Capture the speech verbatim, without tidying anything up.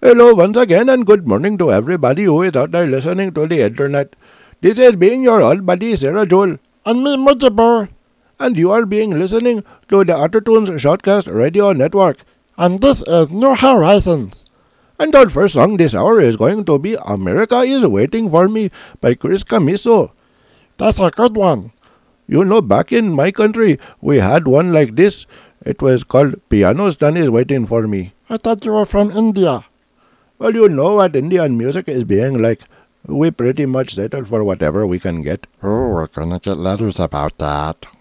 Hello once again and good morning to everybody who is out there listening to the internet. This is being your old buddy Sarah Joel. And me, Mujibur. And you are being listening to the Autotunes Shortcast Radio Network. And this is New Horizons. And our first song this hour is going to be America is Waiting for Me by Chris Camiso. That's a good one. You know, back in my country, we had one like this. It was called Piano Stand is Waiting for Me. I thought you were from India. Well, you know what Indian music is being like. We pretty much settle for whatever we can get. Oh, we're gonna get letters about that.